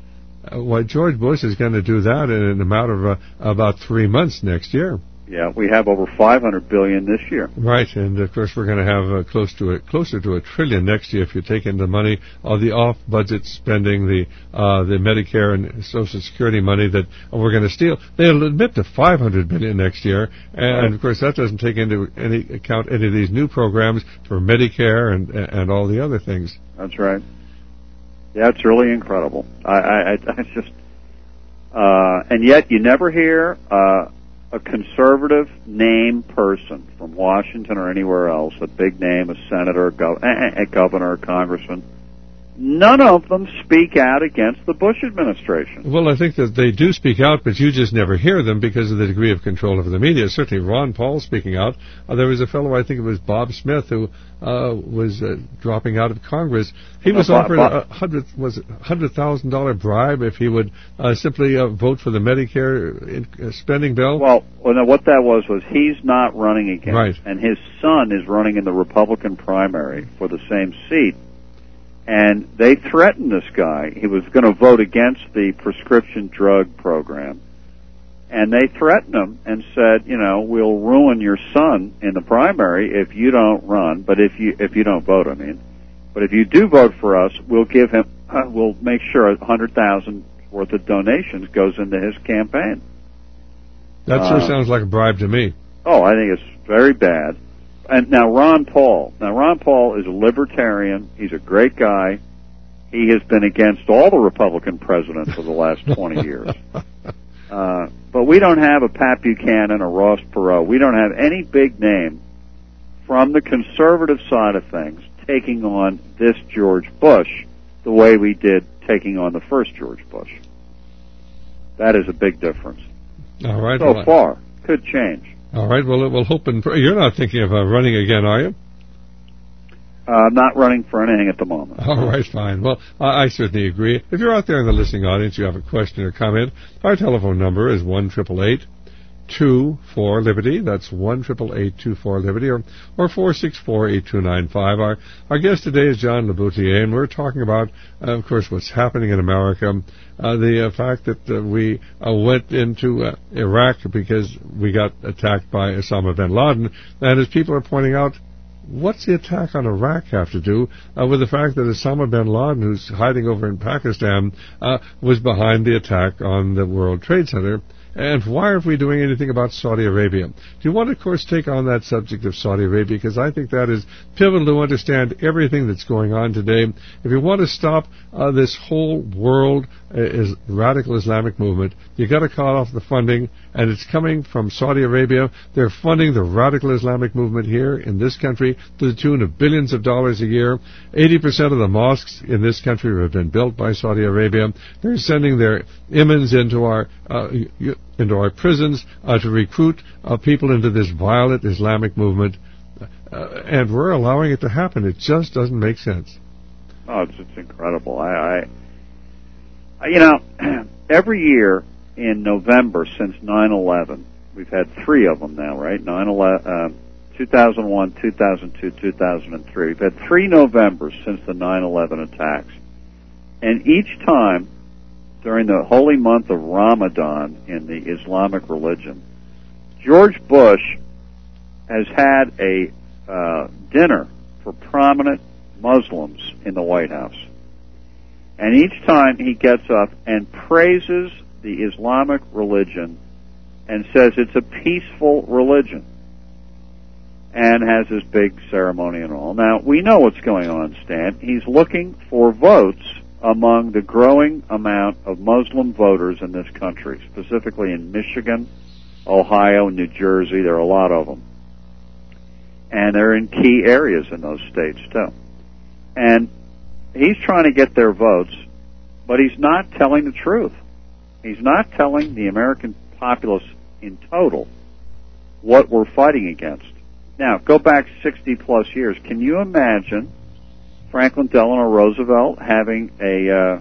[SPEAKER 1] George Bush is going to do that in a matter of about 3 months next year.
[SPEAKER 2] Yeah, we have over $500 billion this year.
[SPEAKER 1] Right, and of course we're going to have closer to $1 trillion next year if you take in the money of the off-budget spending, the Medicare and Social Security money that we're going to steal. They'll admit to $500 billion next year, and of course that doesn't take into any account any of these new programs for Medicare and all the other things.
[SPEAKER 2] That's right. Yeah, it's really incredible. I just and yet you never hear a conservative name person from Washington or anywhere else, a big name, a senator, a governor, a congressman, none of them speak out against the Bush administration.
[SPEAKER 1] Well, I think that they do speak out, but you just never hear them because of the degree of control over the media. Certainly Ron Paul speaking out. There was a fellow, I think it was Bob Smith, who was dropping out of Congress. He was offered a $100,000 bribe if he would simply vote for the Medicare spending bill.
[SPEAKER 2] Well, no, what that was he's not running again.
[SPEAKER 1] Right.
[SPEAKER 2] And his son is running in the Republican primary for the same seat. And they threatened this guy. He was going to vote against the prescription drug program. And they threatened him and said, you know, we'll ruin your son in the primary if you don't run, but if you don't vote, I mean. But if you do vote for us, we'll give him, we'll make sure $100,000 worth of donations goes into his campaign.
[SPEAKER 1] That sure sounds like a bribe to me.
[SPEAKER 2] Oh, I think it's very bad. And now Ron Paul is a libertarian. He's a great guy. He has been against all the Republican presidents for the last 20 years. But we don't have a Pat Buchanan or Ross Perot. We don't have any big name from the conservative side of things taking on this George Bush the way we did taking on the first George Bush. That is a big difference.
[SPEAKER 1] All right.
[SPEAKER 2] So far, could change.
[SPEAKER 1] All right. Well, we'll hope and pray. You're not thinking of running again, are you?
[SPEAKER 2] I'm not running for anything at the moment.
[SPEAKER 1] All right, fine. Well, I certainly agree. If you're out there in the listening audience, you have a question or comment, our telephone number is 1-888-24-LIBERTY. That's 1-888-24-LIBERTY or 464-8295. Our guest today is John Laboutier, and we're talking about, of course, what's happening in America, the fact that we went into Iraq because we got attacked by Osama bin Laden, and as people are pointing out, what's the attack on Iraq have to do with the fact that Osama bin Laden, who's hiding over in Pakistan, was behind the attack on the World Trade Center And why aren't we doing anything about Saudi Arabia? Do you want to, of course, take on that subject of Saudi Arabia? Because I think that is pivotal to understand everything that's going on today. If you want to stop this whole world radical Islamic movement, you got to cut off the funding, and it's coming from Saudi Arabia. They're funding the radical Islamic movement here in this country to the tune of billions of dollars a year. 80% of the mosques in this country have been built by Saudi Arabia. They're sending their imams into our prisons to recruit people into this violent Islamic movement, and we're allowing it to happen. It just doesn't make sense.
[SPEAKER 2] Oh, it's incredible. I every year in November since 9/11, we've had 3 of them now, right? 2001, 2002, 2003. We've had 3 Novembers since the 9/11 attacks. And each time, during the holy month of Ramadan in the Islamic religion, George Bush has had a dinner for prominent Muslims in the White House. And each time he gets up and praises the Islamic religion and says it's a peaceful religion, and has this big ceremony and all. Now, we know what's going on, Stan. He's looking for votes among the growing amount of Muslim voters in this country, specifically in Michigan, Ohio, New Jersey. There are a lot of them. And they're in key areas in those states, too. And he's trying to get their votes, but he's not telling the truth. He's not telling the American populace in total what we're fighting against. Now, go back 60-plus years. Can you imagine Franklin Delano Roosevelt having a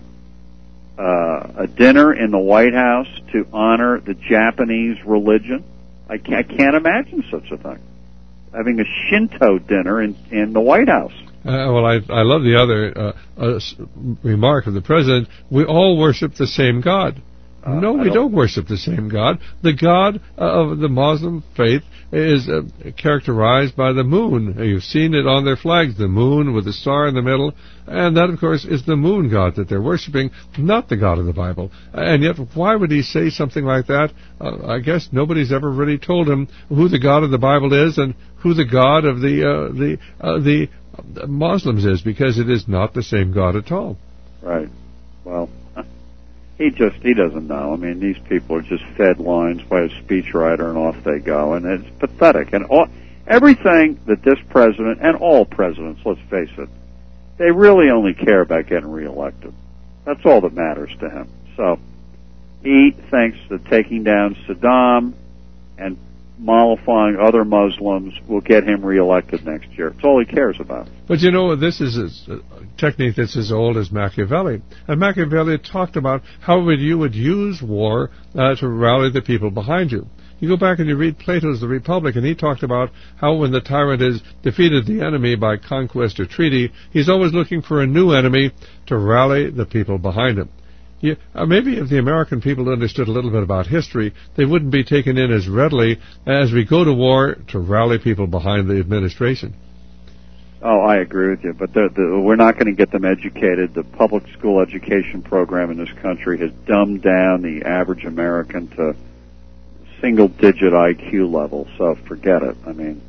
[SPEAKER 2] dinner in the White House to honor the Japanese religion? I can't imagine such a thing. Having a Shinto dinner in the White House.
[SPEAKER 1] Well, I love the other remark of the president. We all worship the same God. No, we don't worship the same God. The God of the Muslim faith is characterized by the moon. You've seen it on their flags, the moon with the star in the middle. And that, of course, is the moon god that they're worshiping, not the God of the Bible. And yet, why would he say something like that? I guess nobody's ever really told him who the God of the Bible is and who the God of the Muslims is, because it is not the same God at all.
[SPEAKER 2] Right. Well, he doesn't know. I mean, these people are just fed lines by a speechwriter, and off they go, and it's pathetic. And everything that this president, and all presidents, let's face it, they really only care about getting reelected. That's all that matters to him. So he thinks that taking down Saddam and mollifying other Muslims will get him reelected next year. It's all he cares about.
[SPEAKER 1] But you know, this is a technique that's as old as Machiavelli. And Machiavelli talked about how you would use war to rally the people behind you. You go back and you read Plato's The Republic, and he talked about how when the tyrant has defeated the enemy by conquest or treaty, he's always looking for a new enemy to rally the people behind him. Maybe if the American people understood a little bit about history, they wouldn't be taken in as readily as we go to war to rally people behind the administration.
[SPEAKER 2] Oh, I agree with you, but we're not going to get them educated. The public school education program in this country has dumbed down the average American to single-digit IQ level, so forget it. I mean,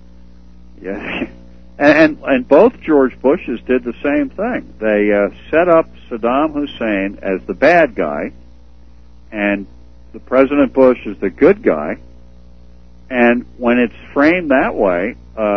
[SPEAKER 2] yeah. And both George Bushes did the same thing. They set up Saddam Hussein as the bad guy, and the President Bush is the good guy. And when it's framed that way,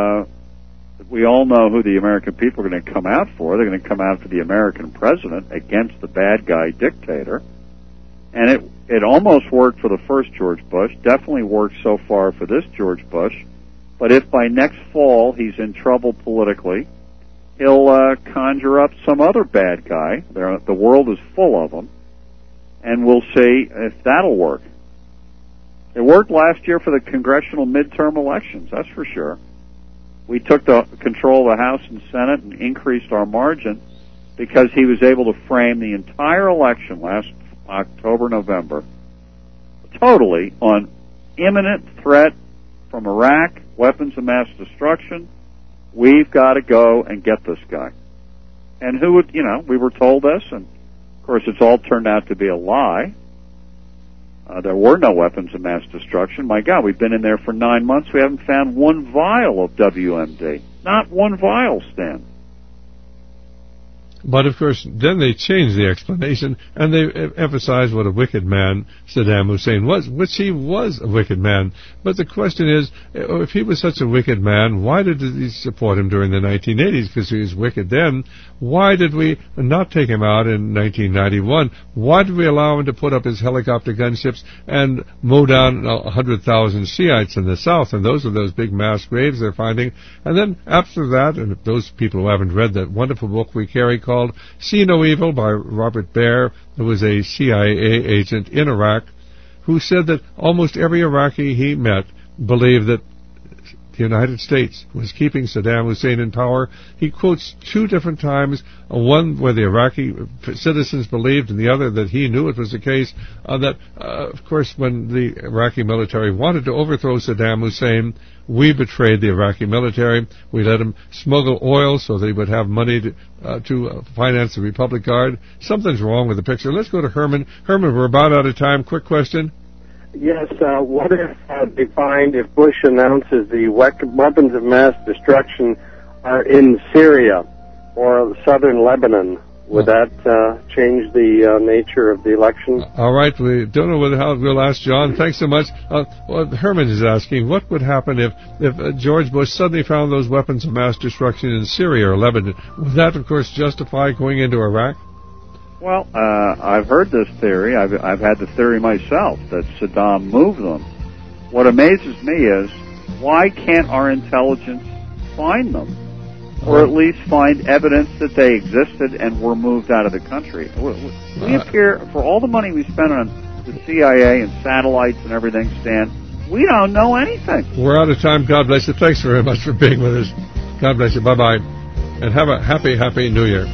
[SPEAKER 2] we all know who the American people are going to come out for. They're going to come out for the American president against the bad guy dictator. And it almost worked for the first George Bush, definitely worked so far for this George Bush. But if by next fall he's in trouble politically, he'll conjure up some other bad guy. The world is full of them, and we'll see if that'll work. It worked last year for the congressional midterm elections, that's for sure. We took the control of the House and Senate and increased our margin because he was able to frame the entire election last October, November, totally on imminent threat from Iraq, weapons of mass destruction. We've got to go and get this guy. And who would, we were told this, and of course it's all turned out to be a lie. there were no weapons of mass destruction. My God, we've been in there for 9 months. We haven't found one vial of WMD. Not one vial, Stan.
[SPEAKER 1] But, of course, then they changed the explanation, and they emphasized what a wicked man Saddam Hussein was, which he was a wicked man. But the question is, if he was such a wicked man, why did he support him during the 1980s? Because he was wicked then. Why did we not take him out in 1991? Why did we allow him to put up his helicopter gunships and mow down 100,000 Shiites in the south? And those are those big mass graves they're finding. And then after that, and those people who haven't read that wonderful book we carry called See No Evil by Robert Baer, who was a CIA agent in Iraq, who said that almost every Iraqi he met believed that the United States was keeping Saddam Hussein in power. He quotes two different times, one where the Iraqi citizens believed and the other that he knew it was the case, that, of course, when the Iraqi military wanted to overthrow Saddam Hussein, we betrayed the Iraqi military. We let him smuggle oil so that he would have money to finance the Republic Guard. Something's wrong with the picture. Let's go to Herman. Herman, we're about out of time. Quick question.
[SPEAKER 6] Yes, what if they find, if Bush announces the weapons of mass destruction are in Syria or southern Lebanon? Would that change the nature of the election?
[SPEAKER 1] All right, we don't know how we'll ask John. Thanks so much. Herman is asking, what would happen if George Bush suddenly found those weapons of mass destruction in Syria or Lebanon? Would that, of course, justify going into Iraq?
[SPEAKER 2] Well, I've heard this theory. I've had the theory myself that Saddam moved them. What amazes me is, why can't our intelligence find them? Or at least find evidence that they existed and were moved out of the country. We appear, for all the money we spend on the CIA and satellites and everything, Stan, we don't know anything.
[SPEAKER 1] We're out of time. God bless you. Thanks very much for being with us. God bless you. Bye-bye. And have a happy, happy New Year.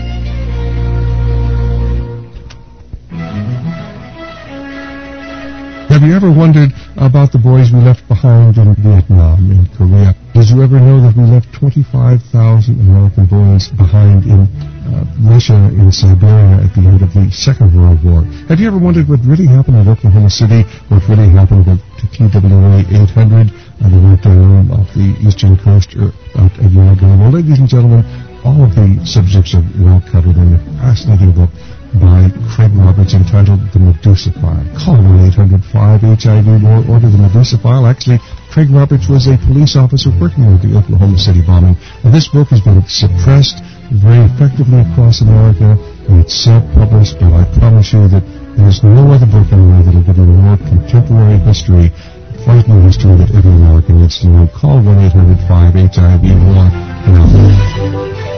[SPEAKER 3] Have you ever wondered about the boys we left behind in Vietnam, in Korea? Did you ever know that we left 25,000 American boys behind in Russia, in Siberia at the end of the Second World War? Have you ever wondered what really happened in Oklahoma City, what really happened with the TWA 800 that went down off the eastern coast out a year ago? Well, ladies and gentlemen, all of the subjects are well covered in a fascinating book by Craig Roberts entitled The Medusa File. Call 1-800-5-HIV-WAR, order The Medusa File. Actually, Craig Roberts was a police officer working with the Oklahoma City bombing. And this book has been suppressed very effectively across America, and it's self-published, but I promise you that there's no other book anyway that will give you more contemporary history, frightening history that every American needs to know. Call 1-800-5-HIV-WAR now.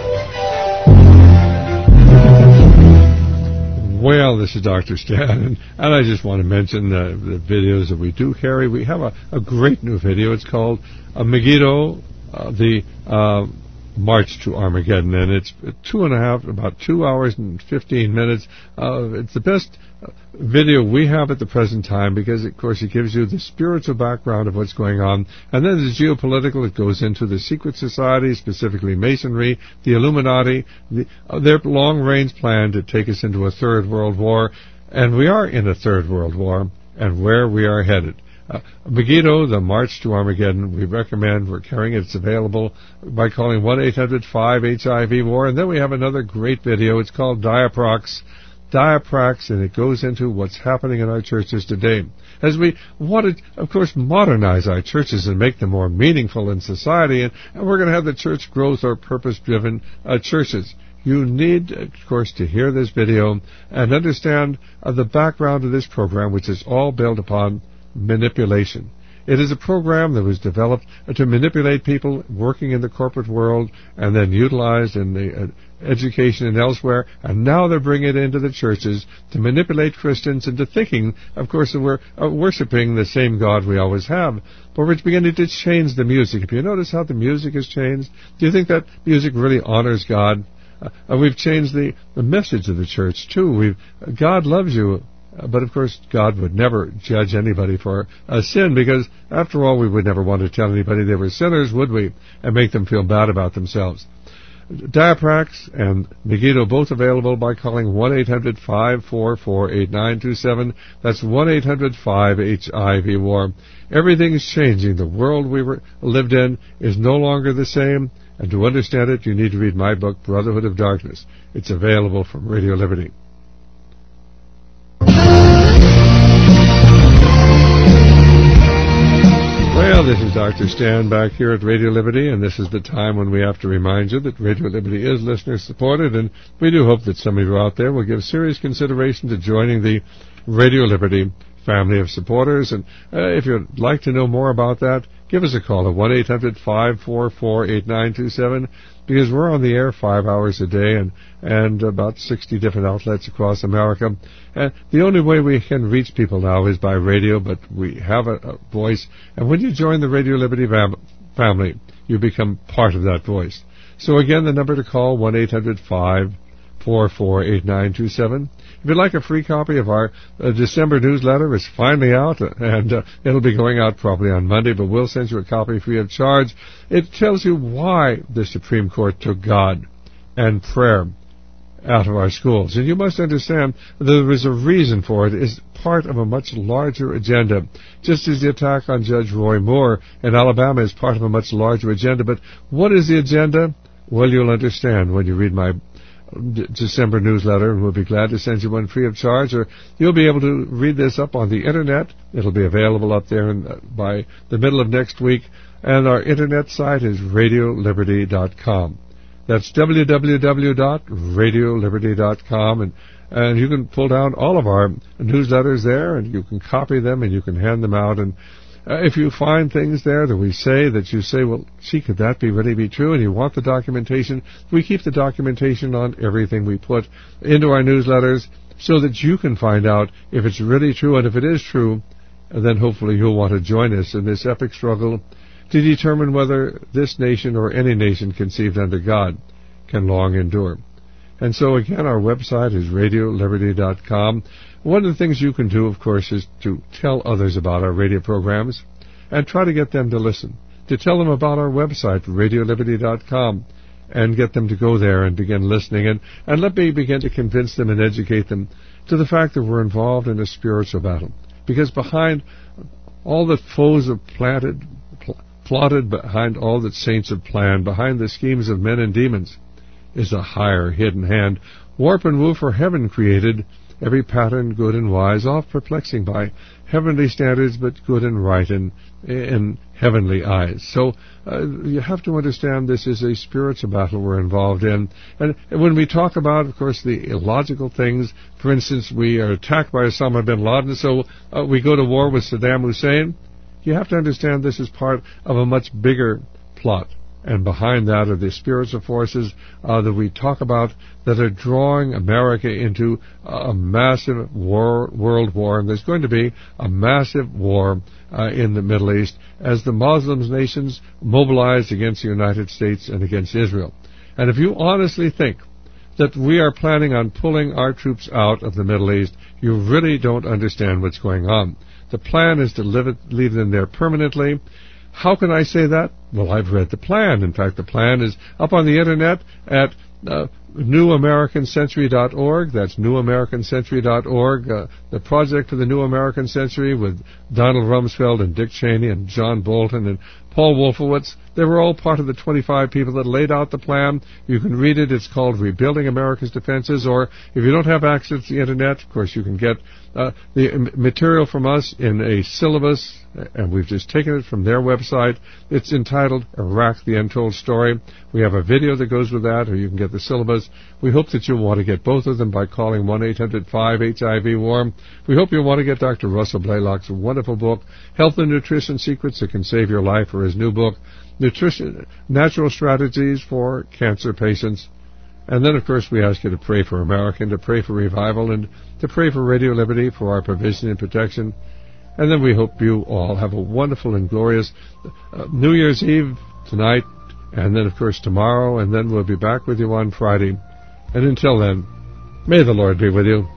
[SPEAKER 1] Well, this is Dr. Stan, and I just want to mention the videos that we do carry. We have a great new video. It's called Megiddo, the March to Armageddon, and it's about 2 hours and 15 minutes. It's the best video we have at the present time because, of course, it gives you the spiritual background of what's going on, and then the geopolitical. It goes into the secret societies, specifically Masonry, the Illuminati, their long-range plan to take us into a third world war, and we are in a third world war, and where we are headed. Megiddo, the March to Armageddon, we recommend. We're carrying it. It's available by calling 1-800-5-HIV-WAR. And then we have another great video. It's called Diaprox, and it goes into what's happening in our churches today. As we want to, of course, modernize our churches and make them more meaningful in society, and we're going to have the church growth or purpose-driven churches. You need, of course, to hear this video and understand the background of this program, which is all built upon manipulation. It is a program that was developed to manipulate people working in the corporate world and then utilized in the education and elsewhere, and now they're bringing it into the churches to manipulate Christians into thinking, of course, that we're worshiping the same God we always have. But we're beginning to change the music. If you notice how the music has changed, do you think that music really honors God? We've changed the message of the church, too. God loves you. But, of course, God would never judge anybody for a sin because, after all, we would never want to tell anybody they were sinners, would we? And make them feel bad about themselves. Diaprax and Megiddo, both available by calling 1-800-544-8927. That's 1-800-5-HIV-WAR. Everything is changing. The world we lived in is no longer the same. And to understand it, you need to read my book, Brotherhood of Darkness. It's available from Radio Liberty. Well, this is Dr. Stan back here at Radio Liberty, and this is the time when we have to remind you that Radio Liberty is listener-supported, and we do hope that some of you out there will give serious consideration to joining the Radio Liberty family of supporters. And if you'd like to know more about that, give us a call at 1-800-544-8927, because we're on the air 5 hours a day and about 60 different outlets across America. And the only way we can reach people now is by radio, but we have a voice. And when you join the Radio Liberty family, you become part of that voice. So again, the number to call, 1-800-544-8927. If you'd like a free copy of our December newsletter, it's finally out, and it'll be going out probably on Monday, but we'll send you a copy free of charge. It tells you why the Supreme Court took God and prayer out of our schools. And you must understand there is a reason for it. It's part of a much larger agenda, just as the attack on Judge Roy Moore in Alabama is part of a much larger agenda. But what is the agenda? Well, you'll understand when you read my December newsletter, and we'll be glad to send you one free of charge, or you'll be able to read this up on the Internet. It'll be available up there by the middle of next week, and our Internet site is radioliberty.com. That's www.radioliberty.com, and you can pull down all of our newsletters there, and you can copy them, and you can hand them out. And if you find things there that we say that you say, well, gee, could that really be true, and you want the documentation, we keep the documentation on everything we put into our newsletters so that you can find out if it's really true. And if it is true, then hopefully you'll want to join us in this epic struggle to determine whether this nation or any nation conceived under God can long endure. And so, again, our website is radioliberty.com. One of the things you can do, of course, is to tell others about our radio programs and try to get them to listen, to tell them about our website, radioliberty.com, and get them to go there and begin listening. And let me begin to convince them and educate them to the fact that we're involved in a spiritual battle. Because behind all that foes have plotted, behind all that saints have planned, behind the schemes of men and demons, is a higher hidden hand. Warp and woof for heaven created, every pattern good and wise, oft perplexing by heavenly standards, but good and right in heavenly eyes. So you have to understand this is a spiritual battle we're involved in. And when we talk about, of course, the illogical things, for instance, we are attacked by Osama bin Laden, so we go to war with Saddam Hussein, you have to understand this is part of a much bigger plot. And behind that are the spiritual forces that we talk about that are drawing America into a massive world war. And there's going to be a massive war in the Middle East as the Muslim nations mobilize against the United States and against Israel. And if you honestly think that we are planning on pulling our troops out of the Middle East, you really don't understand what's going on. The plan is to leave them there permanently. How can I say that? Well, I've read the plan. In fact, the plan is up on the Internet at newamericancentury.org. That's newamericancentury.org. The project for the New American Century with Donald Rumsfeld and Dick Cheney and John Bolton and Paul Wolfowitz. They were all part of the 25 people that laid out the plan. You can read it. It's called Rebuilding America's Defenses. Or if you don't have access to the Internet, of course, you can get the material from us in a syllabus, and we've just taken it from their website. It's entitled Iraq, the Untold Story. We have a video that goes with that, or you can get the syllabus. We hope that you'll want to get both of them by calling 1-800-5HIV-WAR. We hope you'll want to get Dr. Russell Blaylock's wonderful book, Health and Nutrition Secrets That Can Save Your Life, or his new book, Nutrition, Natural Strategies for Cancer Patients. And then, of course, we ask you to pray for America, and to pray for revival, and to pray for Radio Liberty for our provision and protection. And then we hope you all have a wonderful and glorious New Year's Eve tonight, and then, of course, tomorrow, and then we'll be back with you on Friday. And until then, may the Lord be with you.